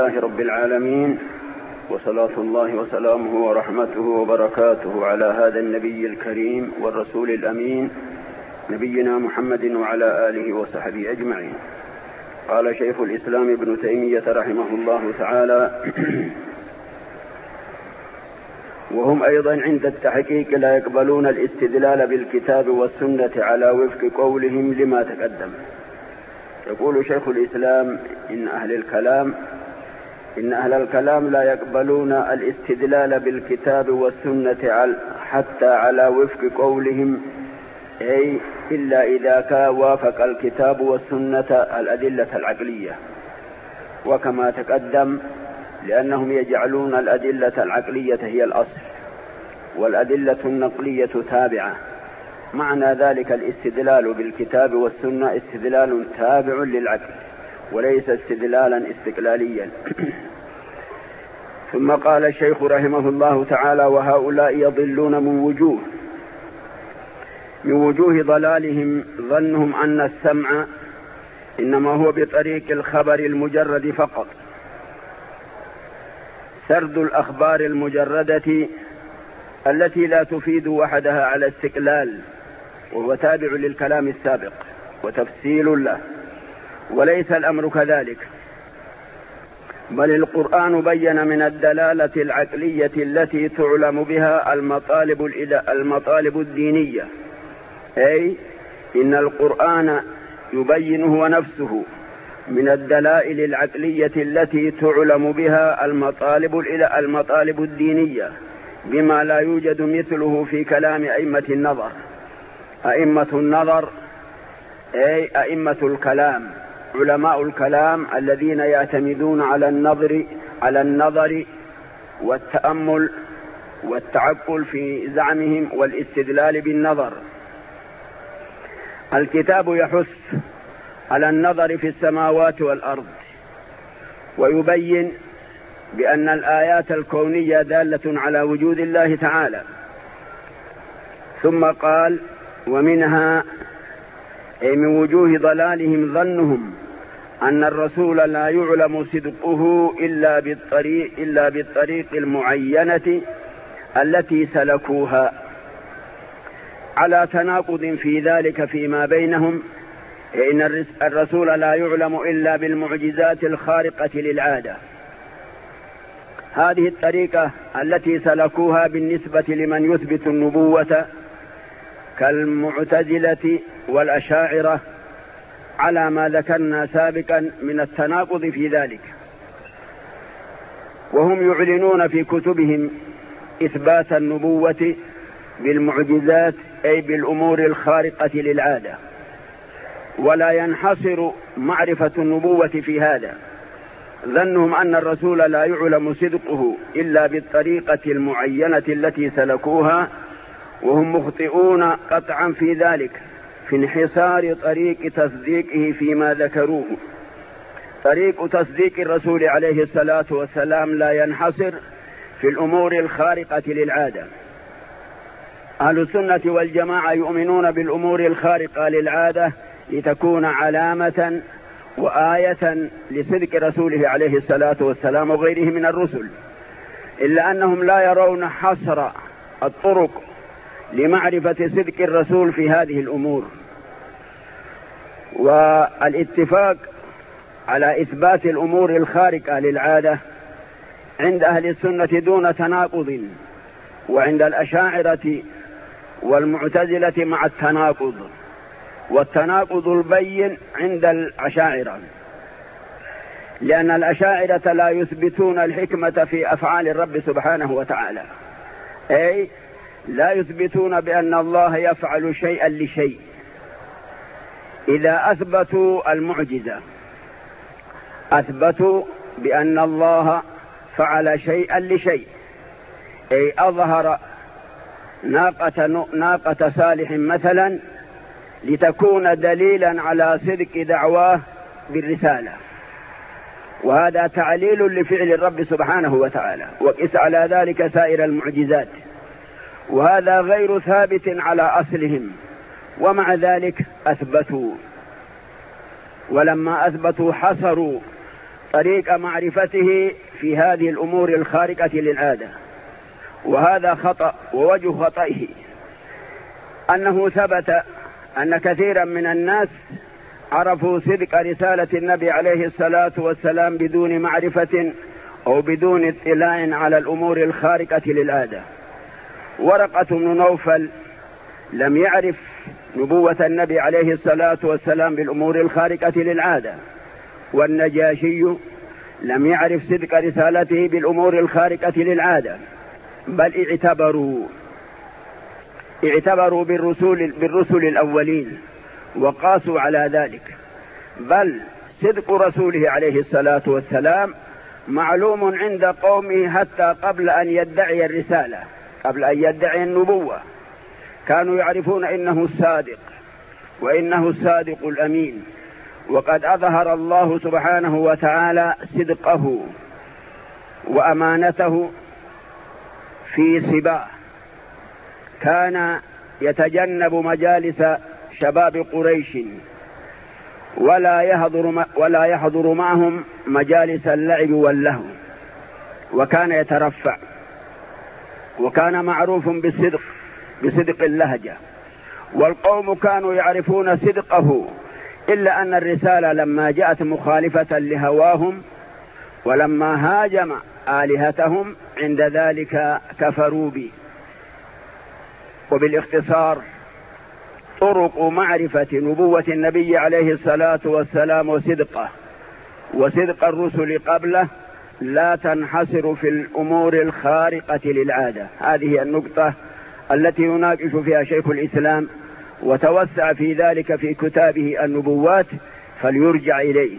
لله رب العالمين، وصلاة الله وسلامه ورحمته وبركاته على هذا النبي الكريم والرسول الأمين نبينا محمد وعلى آله وصحبه أجمعين. قال شيخ الإسلام ابن تيمية رحمه الله تعالى: وهم أيضا عند التحقيق لا يقبلون الاستدلال بالكتاب والسنة على وفق قولهم لما تقدم. يقول شيخ الإسلام: إن أهل الكلام لا يقبلون الاستدلال بالكتاب والسنة حتى على وفق قولهم، أي إلا إذا كان وافق الكتاب والسنة الأدلة العقلية، وكما تقدم لأنهم يجعلون الأدلة العقلية هي الأصل والأدلة النقلية تابعة. معنى ذلك الاستدلال بالكتاب والسنة استدلال تابع للعقل وليس استدلالا استقلاليا. ثم قال الشيخ رحمه الله تعالى: وهؤلاء يضلون من وجوه ضلالهم ظنهم أن السمع إنما هو بطريق الخبر المجرد فقط، سرد الأخبار المجردة التي لا تفيد وحدها على استقلال، وهو تابع للكلام السابق وتفصيل له، وليس الأمر كذلك، بل القرآن بين من الدلالة العقلية التي تعلم بها المطالب الدينية، أي إن القرآن يبينه نفسه من الدلائل العقلية التي تعلم بها المطالب الدينية بما لا يوجد مثله في كلام أئمة النظر أي أئمة الكلام، علماء الكلام الذين يعتمدون على النظر والتأمل والتعقل في زعمهم والاستدلال بالنظر. الكتاب يحث على النظر في السماوات والأرض، ويبين بأن الآيات الكونية دالة على وجود الله تعالى. ثم قال: ومنها أي من وجوه ضلالهم ظنهم أن الرسول لا يعلم صدقه إلا بالطريق المعينة التي سلكوها، على تناقض في ذلك فيما بينهم، إن الرسول لا يعلم إلا بالمعجزات الخارقة للعادة. هذه الطريقة التي سلكوها بالنسبة لمن يثبت النبوة كالمعتزلة والأشاعرة على ما ذكرنا سابقا من التناقض في ذلك، وهم يعلنون في كتبهم إثبات النبوة بالمعجزات أي بالأمور الخارقة للعادة، ولا ينحصر معرفة النبوة في هذا. ظنهم أن الرسول لا يعلم صدقه إلا بالطريقة المعينة التي سلكوها، وهم مخطئون قطعا في ذلك، في انحصار طريق تصديقه فيما ذكروه. طريق تصديق الرسول عليه الصلاة والسلام لا ينحصر في الأمور الخارقة للعادة. أهل السنة والجماعة يؤمنون بالأمور الخارقة للعادة لتكون علامة وآية لصدق رسوله عليه الصلاة والسلام وغيره من الرسل، إلا أنهم لا يرون حصر الطرق لمعرفة صدق الرسول في هذه الأمور. والاتفاق على إثبات الأمور الخارقة للعادة عند أهل السنة دون تناقض، وعند الأشاعرة والمعتزلة مع التناقض، والتناقض البين عند الأشاعرة، لأن الأشاعرة لا يثبتون الحكمة في أفعال الرب سبحانه وتعالى، أي لا يثبتون بأن الله يفعل شيئا لشيء. إذا أثبتوا المعجزة أثبتوا بأن الله فعل شيئا لشيء، أي أظهر ناقة صالح مثلا لتكون دليلا على صدق دعواه بالرسالة، وهذا تعليل لفعل الرب سبحانه وتعالى، وقس على ذلك سائر المعجزات، وهذا غير ثابت على أصلهم، ومع ذلك أثبتوا. ولما أثبتوا حصروا طريق معرفته في هذه الأمور الخارقة للعادة. وهذا خطأ، ووجه خطئه أنه ثبت أن كثيرا من الناس عرفوا صدق رسالة النبي عليه الصلاة والسلام بدون معرفة أو بدون اطلاع على الأمور الخارقة للعادة. ورقة بن نوفل لم يعرف نبوة النبي عليه الصلاة والسلام بالأمور الخارقة للعادة، والنجاشي لم يعرف صدق رسالته بالأمور الخارقة للعادة، بل اعتبروا بالرسل الأولين وقاسوا على ذلك. بل صدق رسوله عليه الصلاة والسلام معلوم عند قومه حتى قبل أن يدعي الرسالة، قبل أن يدعي النبوة كانوا يعرفون إنه الصادق وإنه الصادق الأمين. وقد أظهر الله سبحانه وتعالى صدقه وأمانته في صباه. كان يتجنب مجالس شباب قريش ولا يحضر معهم مجالس اللعب واللهو، وكان يترفع، وكان معروف بصدق اللهجة، والقوم كانوا يعرفون صدقه، إلا أن الرسالة لما جاءت مخالفة لهواهم ولما هاجم آلهتهم عند ذلك كفروا به. وبالاختصار طرق معرفة نبوة النبي عليه الصلاة والسلام وصدق الرسل قبله لا تنحصر في الأمور الخارقة للعادة. هذه النقطة التي يناقش فيها شيخ الإسلام، وتوسع في ذلك في كتابه النبوات، فليرجع إليه.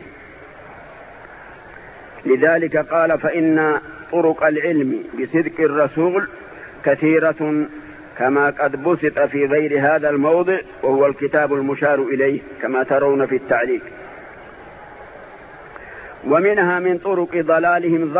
لذلك قال: فإن طرق العلم بصدق الرسول كثيرة كما قد بسط في غير هذا الموضع، وهو الكتاب المشار إليه كما ترون في التعليق. ومنها من طرق ضلالهم